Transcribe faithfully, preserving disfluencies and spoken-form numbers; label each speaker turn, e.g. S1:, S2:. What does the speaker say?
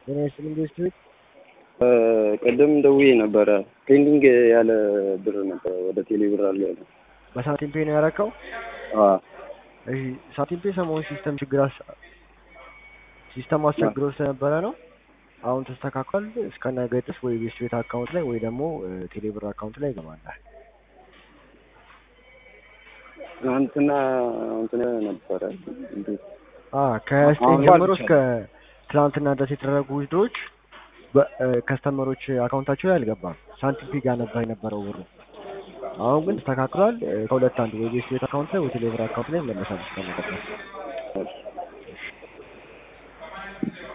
S1: እኔ ስምንት
S2: ቀደም ደውዬ ነበረ። ፔንዲንግ ያለ ብር ነበረ ወደ ቴሌ ብር አለ ያለ።
S1: በሳንቲም ፔ ነው ያደረከው?
S2: አዎ።
S1: እሺ ሳንቲም ፔ ሰሞኑን ሲስተም ችግር አስ ሲስተም አስቸግሮ ስለነበረ ነው። አሁን ተስተካክሏል። እስከ ነገ ድረስ ወይ ቤት ቤት አካውንት ላይ ወይ ደግሞ ቴሌ ብር አካውንት ላይ ይገባል።
S2: ትናንትና እንትን ነበረ እንዴ?
S1: አ ከስቴን ጀምሮ እስከ ትናንትና ድረስ የተደረጉ ዊዝድሮች በከስተመሮች አካውንታቸው ላይ አልገባም። ሳንቲም ፔ ጋር ነበር የነበረው ብሩ። አሁን ግን ተስተካክሏል። ከሁለት አንዱ ወይ ቤት ቤት አካውንት ላይ ወይ ቴሌ ብር አካውንት ላይ መለሳለች ከነገ ድረስ።